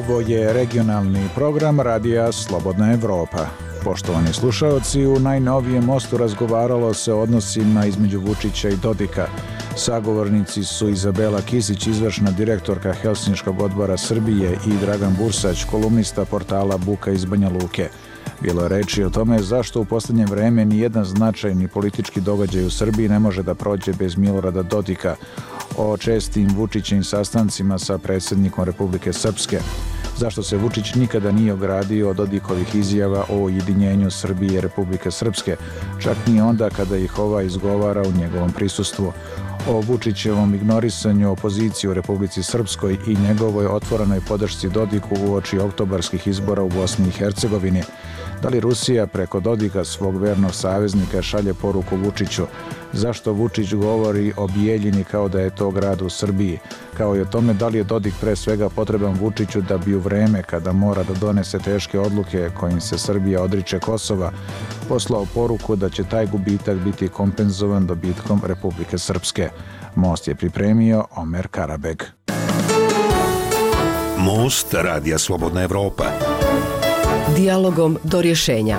Ovo je regionalni program Radija Slobodna Evropa. Poštovani slušaoci, u najnovijem mostu razgovaralo se o odnosima između Vučića i Dodika. Sagovornici su Izabela Kisić, izvršna direktorka Helsinškog odbora Srbije, i Dragan Bursać, kolumnista portala Buka iz Banja Luke. Bilo je reči o tome zašto u posljednje vreme nijedan značajni politički događaj u Srbiji ne može da prođe bez Milorada Dodika, o čestim Vučićevim sastancima sa predsjednikom Republike Srpske, zašto se Vučić nikada nije ogradio od Dodikovih izjava o ujedinjenju Srbije i Republike Srpske, čak ni onda kada ih ova izgovara u njegovom prisustvu, o Vučićevom ignorisanju opozicije u Republici Srpskoj i njegovoj otvorenoj podršci Dodiku uoči oktobarskih izbora u Bosni i Hercegovini. Da li Rusija preko Dodika, svog vernog saveznika, šalje poruku Vučiću? Zašto Vučić govori o Bijeljini kao da je to grad u Srbiji? Kao i o tome da li je Dodik pre svega potreban Vučiću da bi u vreme kada mora da donese teške odluke kojim se Srbija odriče Kosova, poslao poruku da će taj gubitak biti kompenzovan dobitkom Republike Srpske. Most je pripremio Omer Karabeg. Most Radija Slobodna Evropa. Dijalogom do rješenja.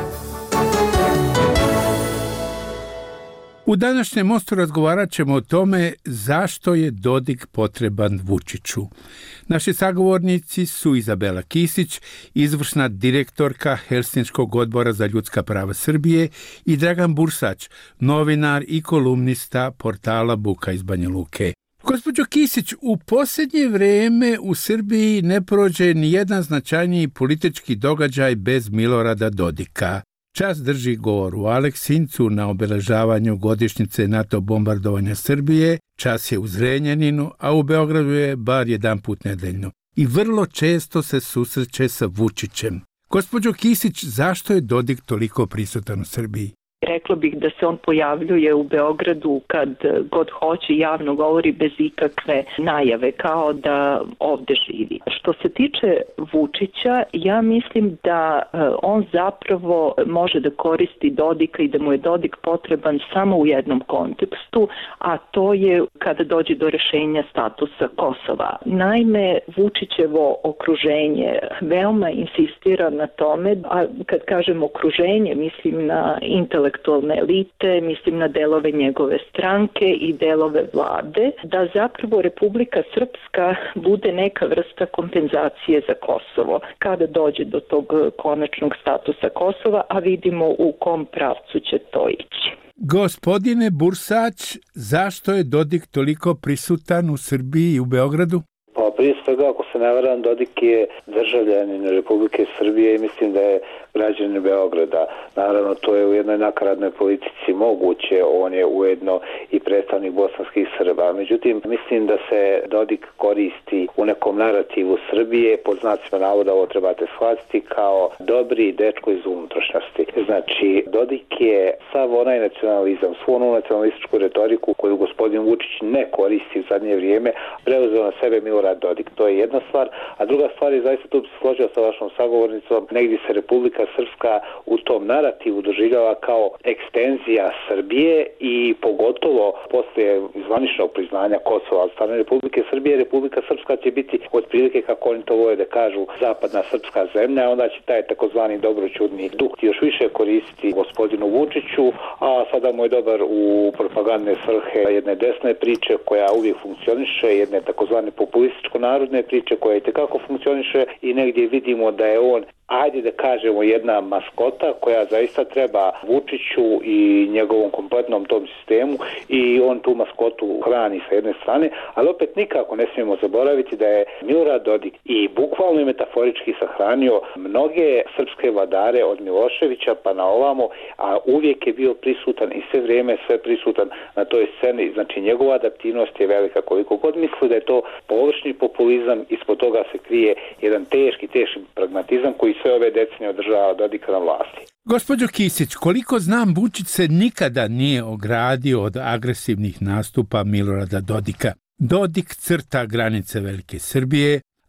U današnjem mostu razgovarat ćemo o tome zašto je Dodik potreban Vučiću. Naši sagovornici su Izabela Kisić, izvršna direktorka Helsinškog odbora za ljudska prava Srbije, i Dragan Bursać, novinar i kolumnista portala Buka iz Banja Luke. Gospođo Kisić, u posljednje vrijeme u Srbiji ne prođe ni jedan značajniji politički događaj bez Milorada Dodika. Čas drži govor u Aleksincu na obeležavanju godišnjice NATO bombardovanja Srbije, čas je u Zrenjaninu, a u Beogradu je bar jedanput nedeljno. I vrlo često se susreće sa Vučićem. Gospođo Kisić, zašto je Dodik toliko prisutan u Srbiji? Rekla bih da se on pojavljuje u Beogradu kad god hoće, javno govori bez ikakve najave, kao da ovde živi. Što se tiče Vučića, ja mislim da on zapravo može da koristi Dodika i da mu je Dodik potreban samo u jednom kontekstu, a to je kada dođe do rešenja statusa Kosova. Naime, Vučićevo okruženje veoma insistira na tome, a kad kažem okruženje, mislim na intelektualne elite, mislim na delove njegove stranke i delove vlade, da zapravo Republika Srpska bude neka vrsta kompenzacije za Kosovo kada dođe do tog konačnog statusa Kosova, a vidimo u kom pravcu će to ići. Gospodine Bursać, zašto je Dodik toliko prisutan u Srbiji i u Beogradu? Pa prije svega, ako se ne varam, Dodik je državljanin Republike Srbije i mislim da je građanin Beograda. Naravno, to je u jednoj nakaradnoj politici moguće, on je ujedno i predstavnik bosanskih Srba. Međutim, mislim da se Dodik koristi u nekom narativu Srbije, pod znacima navoda ovo trebate shvatiti, kao dobri dečko iz unutrašnjosti. Znači, Dodik je sav onaj nacionalizam, svu onu nacionalističku retoriku koju gospodin Vučić ne koristi u zadnje vrijeme, preuzeo na sebe Milorad Dodik. To je jedna stvar, a druga stvar je, zaista tu bi se složio sa vašom sagovornicom, negdje se Republika Srpska u tom narativu doživljava kao ekstenzija Srbije i pogotovo poslije zvaničnog priznanja Kosova od strane Republike Srbije, Republika Srpska će biti otprilike, kako oni to vole da kažu, zapadna srpska zemlja, onda će taj takozvani dobroćudni duh još više koristiti gospodinu Vučiću, a sada mu je dobar u propagandne svrhe jedne desne priče koja uvijek funkcioniše, jedne takozvane populističko-narodne priče koja itekako funkcioniše i negdje vidimo da je on, ajde da kažemo, jedna maskota koja zaista treba Vučiću i njegovom kompletnom tom sistemu i on tu maskotu hrani sa jedne strane, ali opet nikako ne smijemo zaboraviti da je Milorad Dodik i bukvalno i metaforički sahranio mnoge srpske vladare od Miloševića pa na ovamo, a uvijek je bio prisutan i sve vrijeme sve prisutan na toj sceni. Znači, njegova adaptivnost je velika. Koliko god misli da je to površni populizam, ispod toga se krije jedan teški pragmatizam koji sve ove decenije održava Dodika na vlasti. Gospođo Kisić, koliko znam, Vučić se nikada nije ogradio od agresivnih nastupa Milorada Dodika. Dodik crta granice Velike Srbije,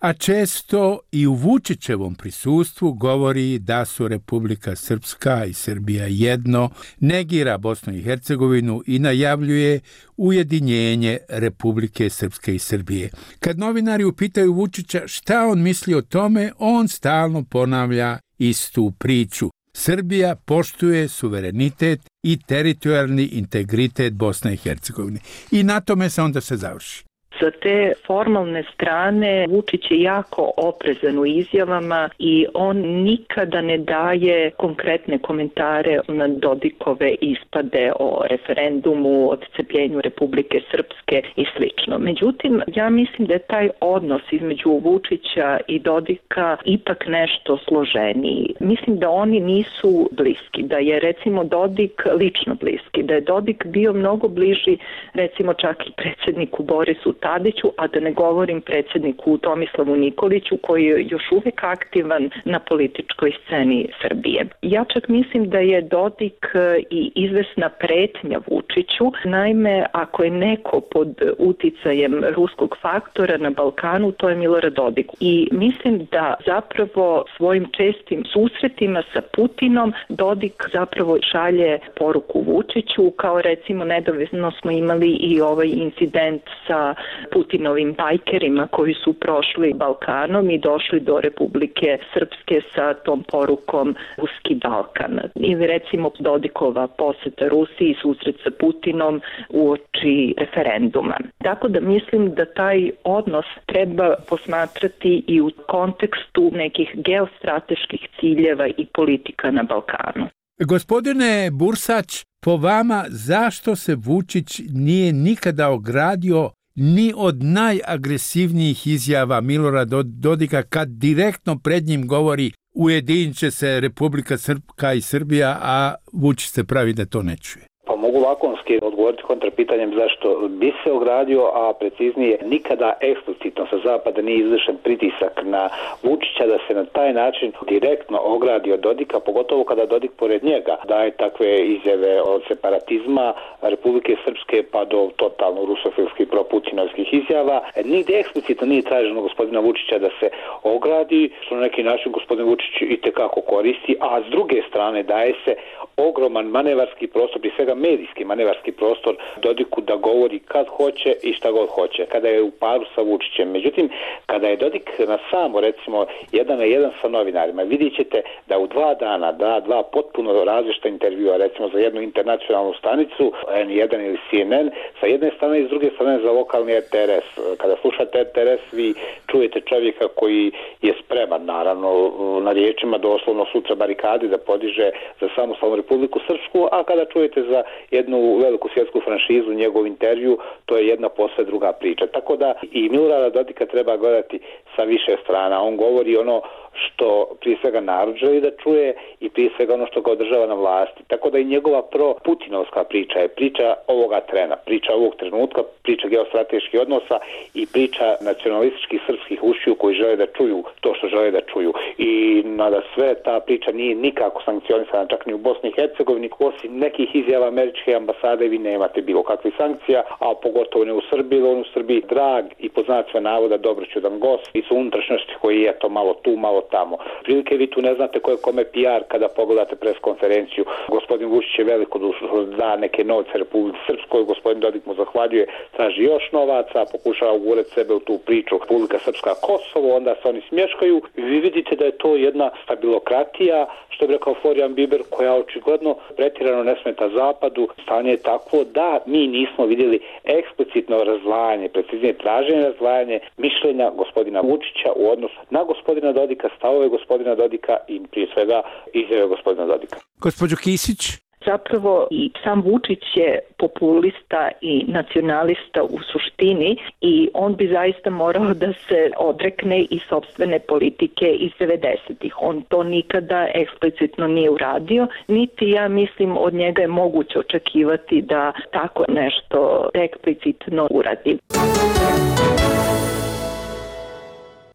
a često i u Vučićevom prisustvu govori da su Republika Srpska i Srbija jedno, negira Bosnu i Hercegovinu i najavljuje ujedinjenje Republike Srpske i Srbije. Kad novinari upitaju Vučića šta on misli o tome, on stalno ponavlja istu priču. Srbija poštuje suverenitet i teritorijalni integritet Bosne i Hercegovine. I na tome se onda se završi. Sa te formalne strane Vučić je jako oprezan u izjavama i on nikada ne daje konkretne komentare na Dodikove ispade o referendumu, odcepljenju Republike Srpske i slično. Međutim, ja mislim da je taj odnos između Vučića i Dodika ipak nešto složeniji. Mislim da oni nisu bliski, da je recimo Dodik lično bliski, da je Dodik bio mnogo bliži recimo čak i predsjedniku Borisu Tadiću, a da ne govorim predsjedniku Tomislavu Nikoliću koji je još uvijek aktivan na političkoj sceni Srbije. Ja čak mislim da je Dodik i izvesna pretnja Vučiću. Naime, ako je neko pod uticajem ruskog faktora na Balkanu, to je Milorad Dodik. I mislim da zapravo svojim čestim susretima sa Putinom Dodik zapravo šalje poruku Vučiću, kao recimo nedavno smo imali i ovaj incident sa Putinovim bajkerima koji su prošli Balkanom i došli do Republike Srpske sa tom porukom Ruski Balkan. Ili recimo Dodikova poseta Rusiji, susret sa Putinom uoči referenduma. Tako da mislim da taj odnos treba posmatrati i u kontekstu nekih geostrateških ciljeva i politika na Balkanu. Gospodine Bursać, po vama zašto se Vučić nije nikada ogradio ni od najagresivnijih izjava Milorada Dodika kad direktno pred njim govori ujedinit će se Republika Srpska i Srbija, a Vučić se pravi da to ne čuje? Pa mogu lakonski odgovoriti kontrapitanjem zašto bi se ogradio, a preciznije nikada eksplicitno sa zapada nije izvršen pritisak na Vučića da se na taj način direktno ogradi od Dodika, pogotovo kada Dodik pored njega daje takve izjave od separatizma Republike Srpske pa do totalno rusofilskih proputinovskih izjava. Nigdje eksplicitno nije traženo gospodina Vučića da se ogradi, što na neki način gospodin Vučić itekako koristi, a s druge strane daje se ogroman manevarski prostor, prije svega medijski manevarski prostor Dodiku da govori kad hoće i šta god hoće, kada je u paru sa Vučićem. Međutim, kada je Dodik na samo, recimo, 1-1 sa novinarima, vidjet ćete da u 2 dana da dva potpuno različita intervjua, recimo za jednu internacionalnu stanicu, N1 ili CNN, sa jedne strane i s druge strane za lokalni RTRS. Kada slušate RTRS, vi čujete čovjeka koji je spreman, naravno, na riječima doslovno sutra barikadi da podiže za samostalnu Republiku Srpsku, a kada čujete za jednu veliku svjetsku franšizu njegov intervju, to je jedna posve druga priča. Tako da i Milorada Dodika treba gledati sa više strana. On govori ono što prije svega narod želi da čuje i prije svega ono što ga održava na vlasti. Tako da i njegova pro-putinovska priča je priča ovoga trena, priča ovog trenutka, priča geostrateških odnosa i priča nacionalističkih srpskih ušiju koji žele da čuju to što žele da čuju. I nada sve ta priča nije nikako sankcionisana, čak ni u Bosni i Hercegovini, osim nekih izjava američke ambasade vi nemate bilo kakvih sankcija, a pogotovo ne u Srbiji, on u Srbiji drag i po znacima navoda dobroćudan gost i su unutrašnjosti koji je to malo tu, malo tamo. Prilike vi tu ne znate ko je kome PR kada pogledate pres konferenciju. Gospodin Vučić je veliko da neke novce Republike Srpskoj, gospodin Dodik mu zahvaljuje, traži još novaca, pokušava ugurati sebe u tu priču Republika Srpska Kosovo, onda se oni smješkaju i vi vidite da je to jedna stabilokratija, što bi rekao Florian Biber, koja očigledno pretjerano ne smeta zapadu. Stanje je takvo da mi nismo vidjeli eksplicitno razdvajanje, preciznije traženje razdvajanje mišljenja gospodina Vučića u odnosu na gospodina Dodika, stavove gospodina Dodika i prije svega izjave gospodina Dodika. Gospođo Kisić? Zapravo i sam Vučić je populista i nacionalista u suštini i on bi zaista morao da se odrekne i sopstvene politike iz 90-ih. On to nikada eksplicitno nije uradio, niti ja mislim od njega je moguće očekivati da tako nešto eksplicitno uradi.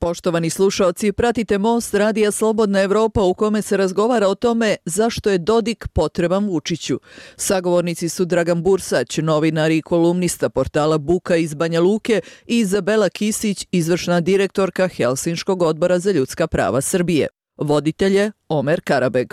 Poštovani slušaoci, pratite Most radija Slobodna Evropa u kome se razgovara o tome zašto je Dodik potreban Vučiću. Sagovornici su Dragan Bursać, novinar i kolumnista portala Buka iz Banja Luke, i Izabela Kisić, izvršna direktorka Helsinškog odbora za ljudska prava Srbije. Voditelj je Omer Karabeg.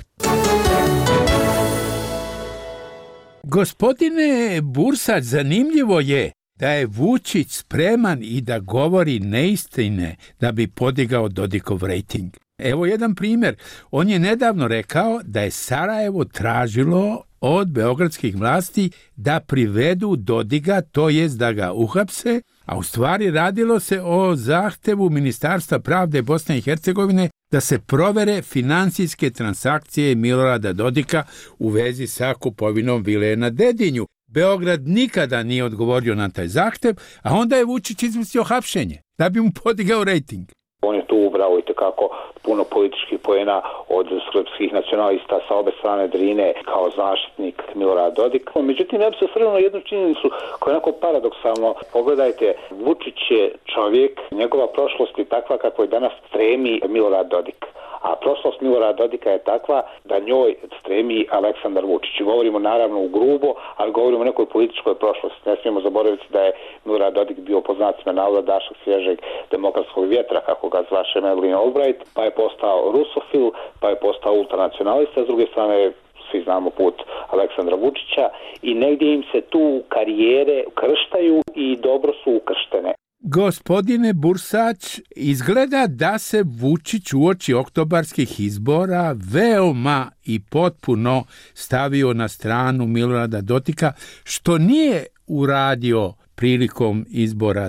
Gospodine Bursać, zanimljivo je da je Vučić spreman i da govori neistine da bi podigao Dodikov rejting. Evo jedan primjer. On je nedavno rekao da je Sarajevo tražilo od beogradskih vlasti da privedu Dodiga, to jest da ga uhapse, a u stvari radilo se o zahtevu Ministarstva pravde Bosne i Hercegovine da se provere financijske transakcije Milorada Dodika u vezi sa kupovinom vile na Dedinju. Beograd nikada nije odgovorio na taj zahtev, a onda je Vučić izmislio hapšenje da bi mu podigao rejting. On je tu ubrao itekako puno političkih poena od srpskih nacionalista sa obe strane Drine kao zaštitnik Milorada Dodika. Međutim, ja bi se osvrnuo na jednu činjenicu koja je onako paradoksalno. Pogledajte, Vučić je čovjek, njegova prošlost je takva kako je danas stremi Milorad Dodik. A prošlost Milorada Dodika je takva da njoj stremi Aleksandar Vučić. Govorimo naravno u grubo, ali govorimo o nekoj političkoj prošlosti. Ne smijemo zaboraviti da je Milorad Dodik bio po znacima navoda dašak svježeg demokratskog vjetra, kako ga zvaše Madeleine Albright, pa je postao rusofil, pa je postao ultranacionalista, s druge strane svi znamo put Aleksandra Vučića i negdje im se tu karijere krštaju i dobro su ukrštene. Gospodine Bursać, izgleda da se Vučić uoči oktobarskih izbora veoma i potpuno stavio na stranu Milorada Dodika, što nije uradio prilikom izbora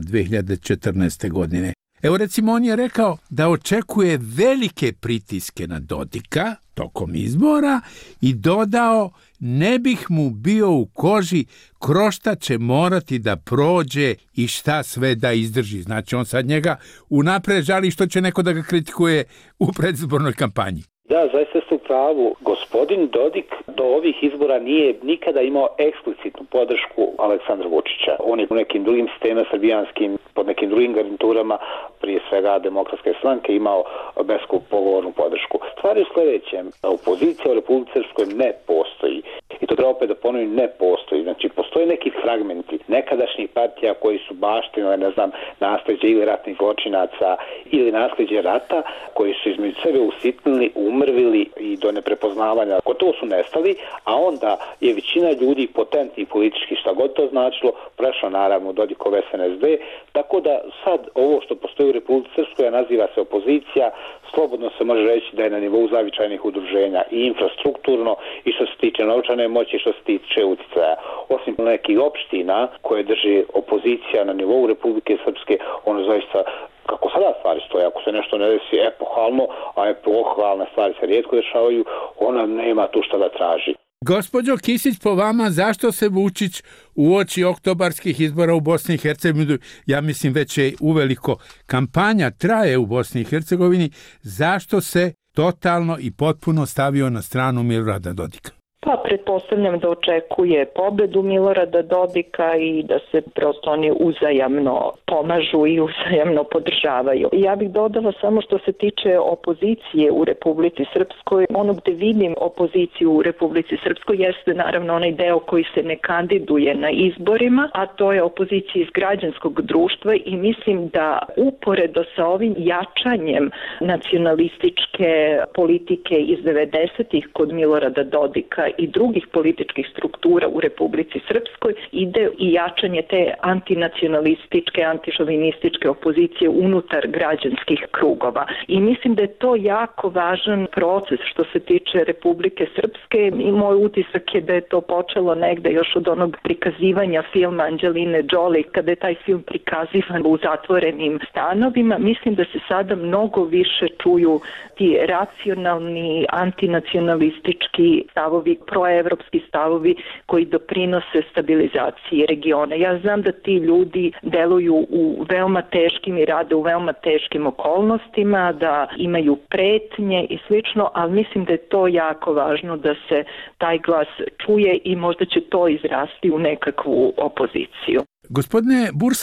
2014. godine. Evo recimo, on je rekao da očekuje velike pritiske na Dodika tokom izbora i dodao: ne bih mu bio u koži, krošta će morati da prođe i šta sve da izdrži. Znači on sad njega unaprijed žali što će neko da ga kritikuje u predizbornoj kampanji. Da, zaista ste u pravu. Gospodin Dodik do ovih izbora nije nikada imao eksplicitnu podršku Aleksandra Vučića. On je u nekim drugim sistemima srbijanskim, pod nekim drugim garniturama, prije svega Demokratske stranke, imao bespogovornu podršku. Stvar je u sljedećem. Opozicija u Republici Srpskoj ne postoji. I to treba opet da ponovim, ne postoji. Znači, postoje neki fragmenti nekadašnjih partija koji su baštinile, ne znam, nasljeđe ili ratnih zločinaca ili nasljeđe rata, koji su između sebe usitnili, umrvili i do neprepoznavanja. Gotovo su nestali, a onda je većina ljudi potentnih politički, šta god to značilo, prešla naravno Dodikov SNSD, tako da sad ovo što postoji u Republici Srpskoj naziva se opozicija, slobodno se može reći da je na nivou zavičajnih udruženja i infrastrukturno i što se tiče novčane moći, što se tiče utjecaja. Osim nekih opština koje drži opozicija na nivou Republike Srpske, ono zaista, kako sada stvari stoje, ako se nešto ne desi epohalno, a epohalne stvari se rijetko dešavaju, ona nema tu šta da traži. Gospođo Kisić, po vama, zašto se Vučić uoči oktobarskih izbora u Bosni i Hercegovini, ja mislim već je uveliko kampanja traje u Bosni i Hercegovini, zašto se totalno i potpuno stavio na stranu Milorada Dodika? Pa pretpostavljam da očekuje pobedu Milorada Dodika i da se prosto oni uzajamno pomažu i uzajamno podržavaju. Ja bih dodala samo što se tiče opozicije u Republici Srpskoj. Ono gde vidim opoziciju u Republici Srpskoj jeste naravno onaj deo koji se ne kandiduje na izborima, a to je opozicija iz građanskog društva i mislim da uporedo sa ovim jačanjem nacionalističke politike iz 90-ih kod Milorada Dodika i drugih političkih struktura u Republici Srpskoj ide i jačanje te antinacionalističke, antišovinističke opozicije unutar građanskih krugova. I mislim da je to jako važan proces što se tiče Republike Srpske i moj utisak je da je to počelo negde još od onog prikazivanja filma Anđeline Jolie, kada je taj film prikazivan u zatvorenim stanovima. Mislim da se sada mnogo više čuju ti racionalni, antinacionalistički stavovi, proevropski stavovi koji doprinose stabilizaciji regiona. Ja znam da ti ljudi deluju u veoma teškim i rade u veoma teškim okolnostima, da imaju pretnje i slično, ali mislim da je to jako važno da se taj glas čuje i možda će to izrasti u nekakvu opoziciju. Gospodine Bursać,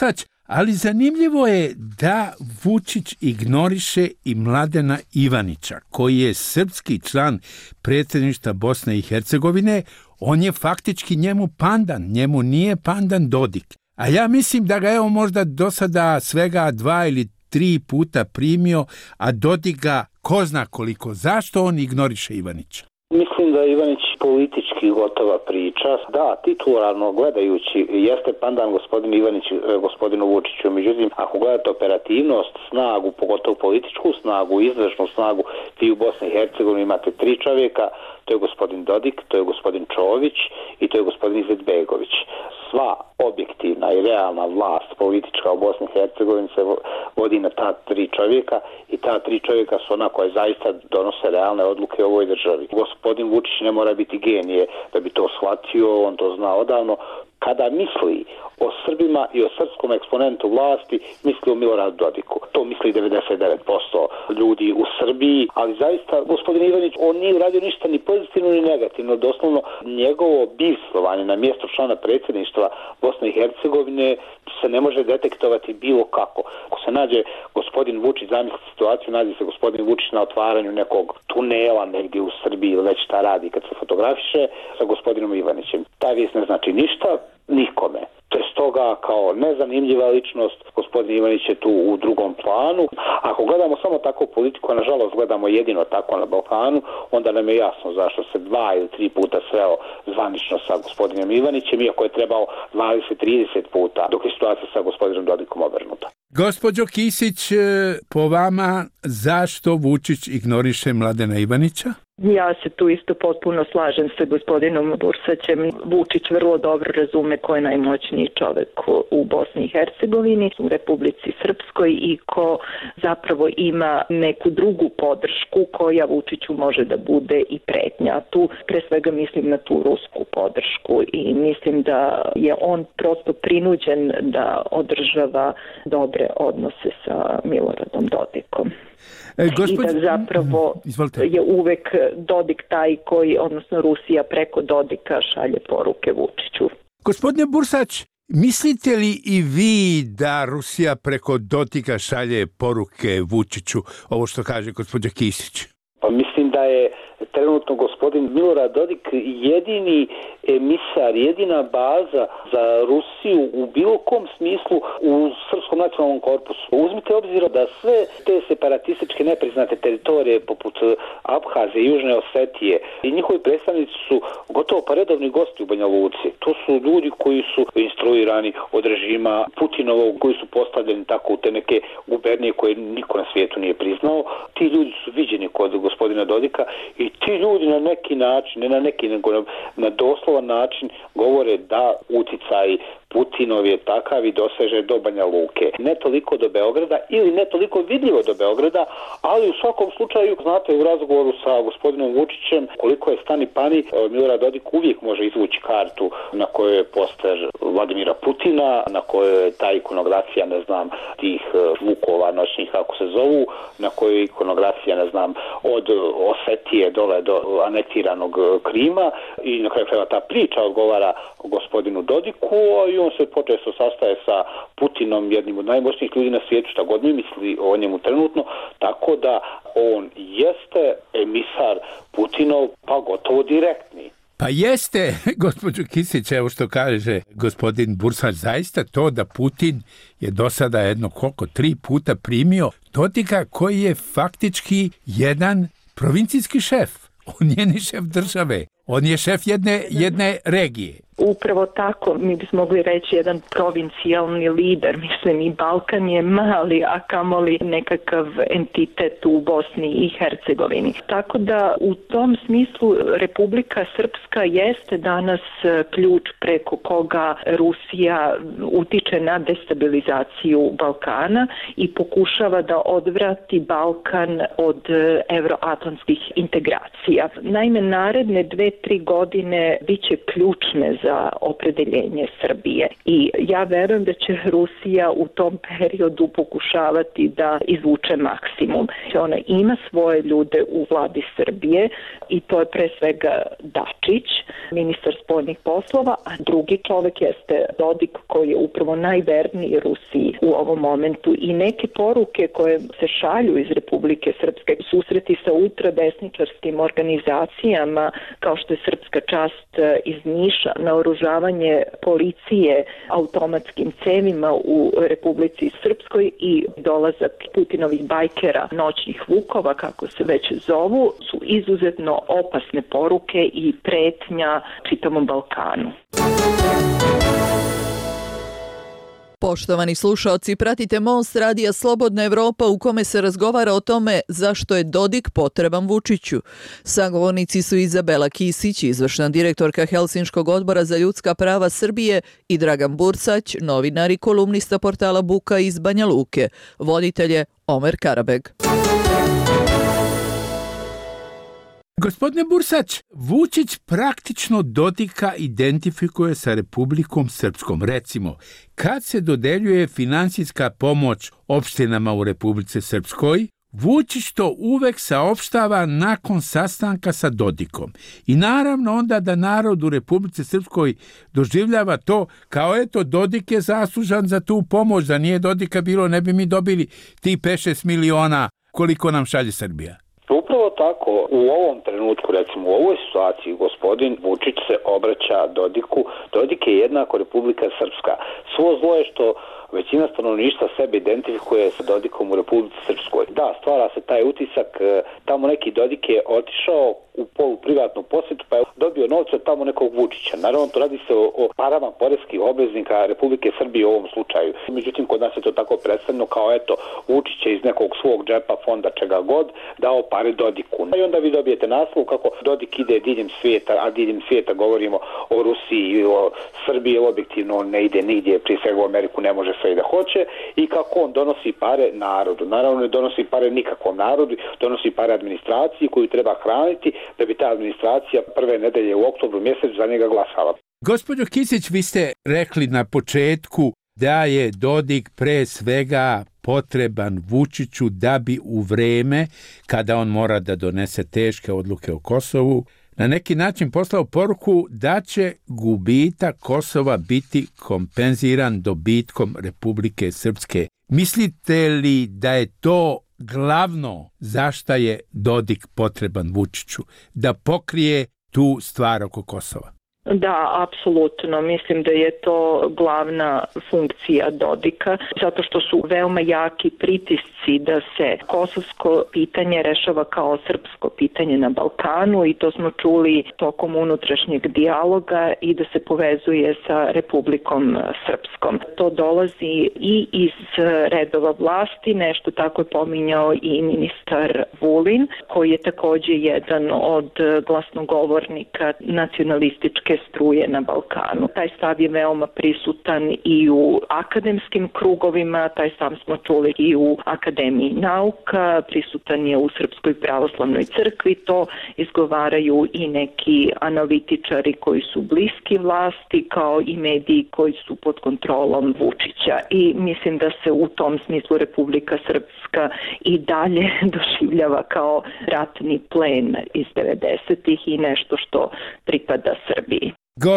Ali zanimljivo je da Vučić ignoriše i Mladena Ivanića, koji je srpski član predsjedništva Bosne i Hercegovine. On je faktički njemu pandan, njemu nije pandan Dodik. A ja mislim da ga je on možda do sada svega 2 ili 3 puta primio, a Dodik ga ko zna koliko. Zašto on ignoriše Ivanića? Mislim da je Ivanić politički gotova priča. Da, titularno gledajući jeste pandan gospodin Ivanić gospodinu Vučiću. Međutim, ako gledate operativnost, snagu, pogotovo političku snagu, izvršnu snagu, vi u Bosni i Hercegovini imate 3 čovjeka, to je gospodin Dodik, to je gospodin Čović i to je gospodin Izetbegović. Sva objektivna i realna vlast politička u Bosni i Hercegovini se vodi na ta 3 čovjeka i ta 3 čovjeka su ona koja zaista donose realne odluke u ovoj državi. Gospodin Vučić ne mora biti genije da bi to shvatio, on to zna odavno. Kada misli o Srbima i o srpskom eksponentu vlasti, misli o Miloradu Dodiku. To misli 99% ljudi u Srbiji, ali zaista gospodin Ivanić, on nije uradio ništa ni pozitivno ni negativno. Doslovno njegovo bivstvovanje na mjestu člana predsjedništva Bosne i Hercegovine se ne može detektovati bilo kako. Ako se nađe gospodin Vučić, zamislite situaciju, nađe se gospodin Vučić na otvaranju nekog tunela negdje u Srbiji ili već šta radi kad se fotografiše sa gospodinom Ivanićem. Ta vijest ne znači ništa nikome. To je stoga kao nezanimljiva ličnost, gospodin Ivanić je tu u drugom planu. Ako gledamo samo tako politiku, a nažalost gledamo jedino tako na Balkanu, onda nam je jasno zašto se 2 ili 3 puta sreo zvanično sa gospodinom Ivanićem, iako je trebao 20-30 puta, dok je situacija sa gospodinom Dodikom obrnuta. Gospođo Kisić, po vama zašto Vučić ignoriše Mladena Ivanića? Ja se tu isto potpuno slažem sa gospodinom Bursaćem. Vučić vrlo dobro razume ko je najmoćniji čovjek u Bosni i Hercegovini, u Republici Srpskoj i ko zapravo ima neku drugu podršku koja Vučiću može da bude i pretnja. Tu pre svega mislim na tu rusku podršku i mislim da je on prosto prinuđen da održava dobre odnose sa Miloradom Dodikom. I da zapravo je uvek Dodik taj koji, odnosno Rusija preko Dodika šalje poruke Vučiću. Gospodine Bursać, mislite li i vi da Rusija preko Dodika šalje poruke Vučiću, ovo što kaže gospođa Kisić? Pa mislim da je trenutno gospodin Milorad Dodik jedini emisar, jedina baza za Rusiju u bilo kom smislu u Srpskom nacionalnom korpusu. Uzmite obzira da sve te separatističke nepriznate teritorije poput Abhazije i Južne Osetije i njihovi predstavnici su gotovo pa redovni gosti u Banja Luci. To su ljudi koji su instruirani od režima Putinovog, koji su postavljeni tako u te neke gubernije koje niko na svijetu nije priznao. Ti ljudi su viđeni kod gospodina Dodika i ti ljudi na neki način, ne na neki nego na doslovan način govore da uticaj Putinov je takav i doseže do Banja Luke. Ne toliko do Beograda ili ne toliko vidljivo do Beograda, ali u svakom slučaju, znate, u razgovoru sa gospodinom Vučićem, koliko je stani pani, Milorad Dodik uvijek može izvući kartu na kojoj je poster Vladimira Putina, na kojoj je ta ikonografija, ne znam, tih zvukova noćnih, kako se zovu, na kojoj je ikonografija, ne znam, od Osetije dole do anektiranog Krima i na kraju krajeva ta priča odgovara gospodinu Dodiku i on se počesto sastaje sa Putinom, jednim od najmoćnijih ljudi na svijetu, šta god mi misli o njemu trenutno, tako da on jeste emisar Putinov, pa gotovo direktni. Pa jeste, gospođo Kisić, evo što kaže gospodin Bursać, zaista to da Putin je do sada 3 puta primio Dodika koji je faktički jedan provincijski šef. On nije ni šef države, on je šef jedne regije. Upravo tako, mi bismo mogli reći jedan provincijalni lider, mislim i Balkan je mali, a kamoli nekakav entitet u Bosni i Hercegovini. Tako da u tom smislu Republika Srpska jeste danas ključ preko koga Rusija utiče na destabilizaciju Balkana i pokušava da odvrati Balkan od evroatlantskih integracija. Naime, naredne 2-3 godine biće ključne za opredeljenje Srbije. I ja verujem da će Rusija u tom periodu pokušavati da izvuče maksimum. Ona ima svoje ljude u vladi Srbije i to je pre svega Dačić, ministar spoljnih poslova, a drugi čovek jeste Dodik koji je upravo najverniji Rusiji u ovom momentu i neke poruke koje se šalju iz Republike Srpske, susreti sa ultradesničarskim organizacijama kao što je Srpska čast iz Niša, naoružavanje policije automatskim cevima u Republici Srpskoj i dolazak Putinovih bajkera, noćnih vukova, kako se već zovu, su izuzetno opasne poruke i pretnja čitavom Balkanu. Poštovani slušaoci, pratite Most radija Slobodna Evropa u kome se razgovara o tome zašto je Dodik potreban Vučiću. Sagovornici su Izabela Kisić, izvršna direktorka Helsinškog odbora za ljudska prava Srbije, i Dragan Bursać, novinar i kolumnista portala Buka iz Banja Luke. Voditelj je Omer Karabeg. Gospodine Bursać, Vučić praktično Dodika identifikuje sa Republikom Srpskom. Recimo, kad se dodeljuje finansijska pomoć opštinama u Republici Srpskoj, Vučić to uvek saopštava nakon sastanka sa Dodikom. I naravno onda da narod u Republici Srpskoj doživljava to kao eto Dodik je zaslužan za tu pomoć, da nije Dodika bilo ne bi mi dobili ti 5-6 miliona koliko nam šalje Srbija. Upravo tako, u ovom trenutku, recimo u ovoj situaciji, gospodin Vučić se obraća Dodiku. Dodik je jednako Republika Srpska. Svo zlo je što većina stanovništva sebe identifikuje sa Dodikom u Republici Srpskoj. Da, stvara se taj utisak, tamo neki Dodik je otišao u poluprivatnu posjetu pa je dobio novce od tamo nekog Vučića. Naravno, to radi se o parama poreskih obveznika Republike Srbije u ovom slučaju. Međutim, kod nas je to tako predstavljeno kao eto, Vučić je iz nekog svog džepa, fonda, čega god, dao pare Dodiku. I onda vi dobijete naslov kako Dodik ide diljem svijeta, a diljem svijeta govorimo o Rusiji i o Srbiji, objektivno on ne ide nigdje, prije svega u Ameriku ne može sve i da hoće, i kako on donosi pare narodu. Naravno, ne donosi pare nikakvom narodu, donosi pare administraciji koju treba hraniti da bi ta administracija prve nedelje u oktobru mjesec za njega glasala. Gospođo Kisić, vi ste rekli na početku da je Dodik pre svega potreban Vučiću da bi u vreme kada on mora da donese teške odluke o Kosovu na neki način poslao poruku da će gubitak Kosova biti kompenziran dobitkom Republike Srpske. Mislite li da je to glavno zašto je Dodik potreban Vučiću? Da pokrije tu stvar oko Kosova? Da, apsolutno. Mislim da je to glavna funkcija Dodika, zato što su veoma jaki pritisci da se kosovsko pitanje rešava kao srpsko pitanje na Balkanu i to smo čuli tokom unutrašnjeg dijaloga i da se povezuje sa Republikom Srpskom. To dolazi i iz redova vlasti, nešto tako je pominjao i ministar Vulin, koji je također jedan od glasnogovornika nacionalističke struje na Balkanu. Taj stav je veoma prisutan i u akademskim krugovima, taj stav smo čuli i u Akademiji nauka, prisutan je u Srpskoj pravoslavnoj crkvi, to izgovaraju i neki analitičari koji su bliski vlasti, kao i mediji koji su pod kontrolom Vučića. I mislim da se u tom smislu Republika Srpska i dalje doživljava kao ratni plen iz 90-ih i nešto što pripada Srbiji.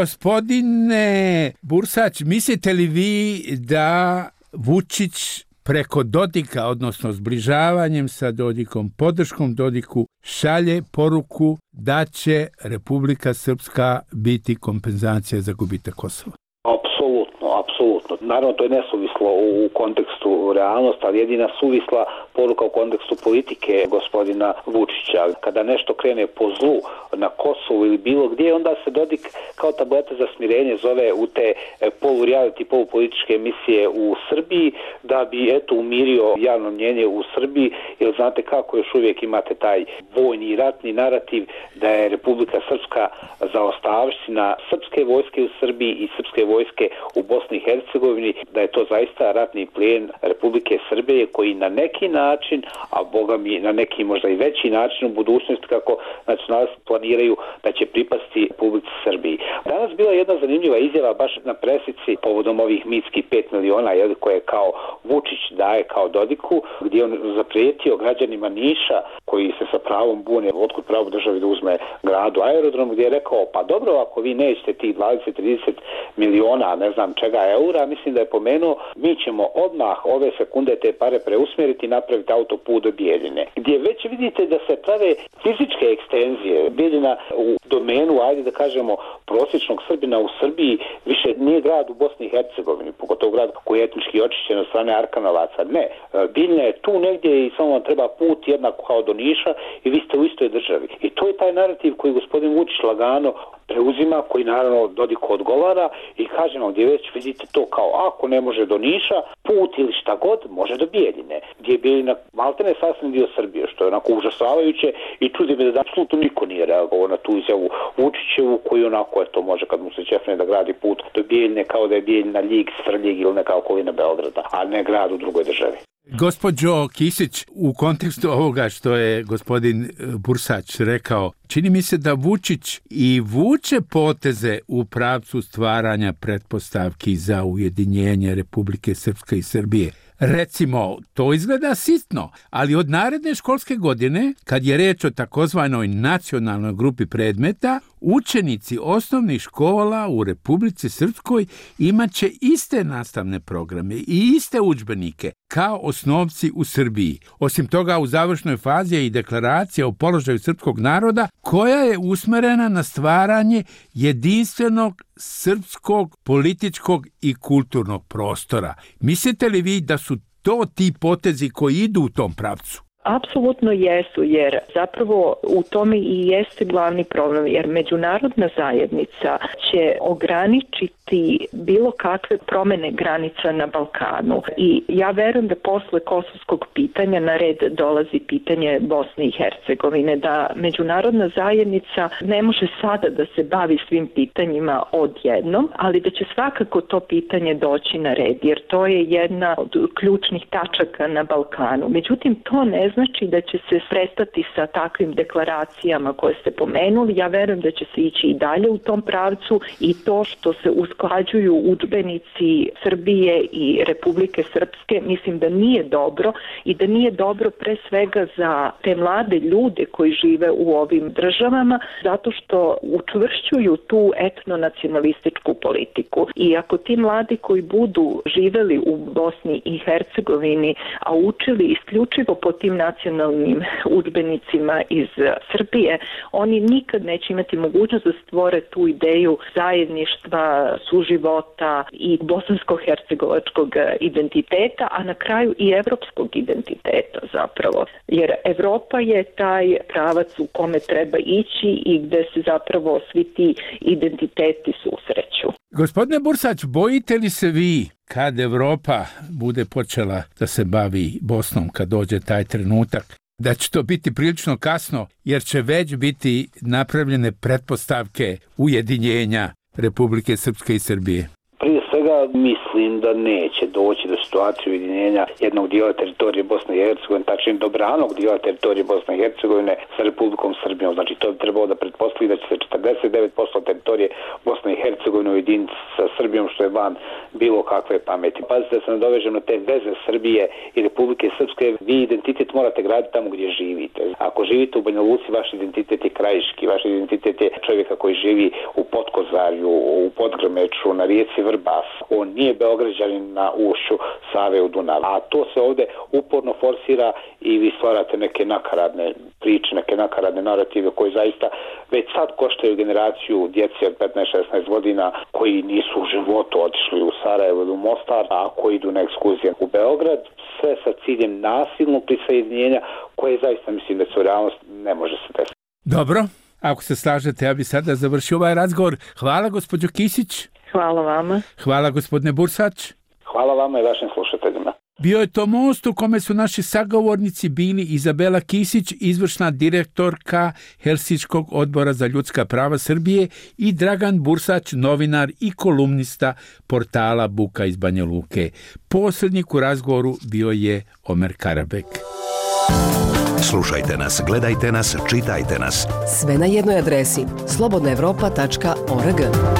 Gospodine Bursać, mislite li vi da Vučić preko Dodika, odnosno zbližavanjem sa Dodikom, podrškom Dodiku, šalje poruku da će Republika Srpska biti kompenzacija za gubitak Kosova? Apsolutno. Naravno, to je nesuvislo u kontekstu realnosti, ali jedina suvisla poruka u kontekstu politike gospodina Vučića. Kada nešto krene po zlu na Kosovu ili bilo gdje, onda se Dodik kao tableta za smirenje zove u te polureality, polupolitičke emisije u Srbiji, da bi eto umirio javno mnjenje u Srbiji, jer znate kako još uvijek imate taj vojni i ratni narativ da je Republika Srpska zaostavština srpske vojske u Srbiji i srpske vojske u Bosni Bosni i Hercegovini, da je to zaista ratni plijen Republike Srbije koji na neki način, a boga mi na neki možda i veći način u budućnosti kako nacionalisti planiraju da će pripasti Republici Srbiji. Danas bila jedna zanimljiva izjava baš na presici povodom ovih mitskih 5 miliona koje kao Vučić daje kao Dodiku, gdje on zaprijetio građanima Niša koji se sa pravom bune otkud pravo državi da uzme gradu aerodrom, gdje je rekao pa dobro ako vi nećete tih 20-30 miliona ne znam čega eura, mislim da je pomenuo mi ćemo odmah ove sekunde te pare preusmjeriti i napraviti autoput do Bijeljine. Gdje već vidite da se prave fizičke ekstenzije. Bijeljina u domenu, ajde da kažemo, prosječnog Srbina u Srbiji više nije grad u Bosni i Hercegovini, pogotovo grad koji je etnički očišćen od strane Arkanovaca. Ne, Bijeljina je tu negdje i samo vam treba put jednako kao do Niša i vi ste u istoj državi. I to je taj narativ koji gospodin Vučić lagano preuzima, koji naravno Dodiku odgovara i kažemo gdje već vidite to kao ako ne može do Niša, put ili šta god može do Bijeljine, gdje je Bijeljina maltene sasvim dio Srbije, što je onako užasavajuće i čudi me da apsolutno niko nije reagovao na tu izjavu Vučićevu koji onako je to može kad mu se ćefne da gradi put do Bijeljine kao da je Bijeljina Ljig, Svrljig ili neka okolina Beograda, a ne grad u drugoj državi. Gospođo Kisić, u kontekstu ovoga što je gospodin Bursać rekao, čini mi se da Vučić i vuče poteze u pravcu stvaranja pretpostavki za ujedinjenje Republike Srpske i Srbije. Recimo, to izgleda sitno, ali od naredne školske godine, kad je reč o takozvanoj nacionalnoj grupi predmeta, učenici osnovnih škola u Republici Srpskoj imat će iste nastavne programe i iste udžbenike kao osnovci u Srbiji. Osim toga, u završnoj fazi je i deklaracija o položaju srpskog naroda koja je usmerena na stvaranje jedinstvenog srpskog političkog i kulturnog prostora. Mislite li vi da su to ti potezi koji idu u tom pravcu? Apsolutno jesu, jer zapravo u tome i jeste glavni problem, jer međunarodna zajednica će ograničiti bilo kakve promjene granica na Balkanu. I ja verujem da posle kosovskog pitanja na red dolazi pitanje Bosne i Hercegovine, da međunarodna zajednica ne može sada da se bavi svim pitanjima odjednom, ali da će svakako to pitanje doći na red, jer to je jedna od ključnih tačaka na Balkanu. Međutim, to ne znači da će se prestati sa takvim deklaracijama koje ste pomenuli. Ja verujem da će se ići i dalje u tom pravcu i to što se usklađuju udžbenici Srbije i Republike Srpske, mislim da nije dobro i da nije dobro pre svega za te mlade ljude koji žive u ovim državama, zato što učvršćuju tu etnonacionalističku politiku. I ako ti mladi koji budu živeli u Bosni i Hercegovini, a učili isključivo po tim nacionalnim udžbenicima iz Srbije, oni nikad neće imati mogućnost da stvore tu ideju zajedništva, suživota i bosansko-hercegovačkog identiteta, a na kraju i evropskog identiteta zapravo. Jer Evropa je taj pravac u kome treba ići i gde se zapravo svi ti identiteti susreću. Gospodine Bursać, bojite li se vi kad Evropa bude počela da se bavi Bosnom, kad dođe taj trenutak, da će to biti prilično kasno, jer će već biti napravljene pretpostavke ujedinjenja Republike Srpske i Srbije? Prije svega mislim da neće doći do situacije ujedinjenja jednog dijela teritorije Bosne i Hercegovine, tačnije dobranog dijela teritorije Bosne i Hercegovine sa Republikom Srbijom. Znači to bi trebalo da pretpostavi da će se 49% teritorije Bosne i Hercegovine ujediniti sa Srbijom, što je van bilo kakve pameti. Pazite da se nadovežem na te veze Srbije i Republike Srpske. Vi identitet morate graditi tamo gdje živite. Ako živite u Banja Luci, vaš identitet je krajiški, vaš identitet je čovjeka koji živi u Potkozarju, u Podgrmeču, na rijeci Vrbas. On nije Beograđanin na ušću Save u Dunav. A to se ovdje uporno forsira i vi stvarate neke nakaradne priče, neke nakaradne narative koji zaista već sad koštaju generaciju djece od 15-16 godina koji nisu u životu otišli u Sarajevo ili u Mostar, a koji idu na ekskurzije u Beograd, sve sa ciljem nasilnog prisajedinjenja koje zaista mislim da se u realnost ne može se desiti. Dobro, ako se slažete, ja bi sada završio ovaj razgovor. Hvala gospođo Kisić. Hvala vama. Hvala gospodine Bursać. Hvala vama i vašim slušateljima. Bio je to most u kome su naši sagovornici bili Izabela Kisić, izvršna direktorka Helsinškog odbora za ljudska prava Srbije, i Dragan Bursać, novinar i kolumnista portala Buka iz Banja Luke. Posrednik u razgovoru bio je Omer Karabek. Slušajte nas, gledajte nas, čitajte nas. Sve na jednoj adresi slobodnaevropa.org.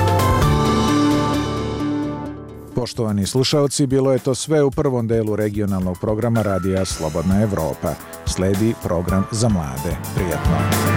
Poštovani slušaoci, bilo je to sve u prvom delu regionalnog programa Radija Slobodna Evropa. Sledi program za mlade. Prijatno.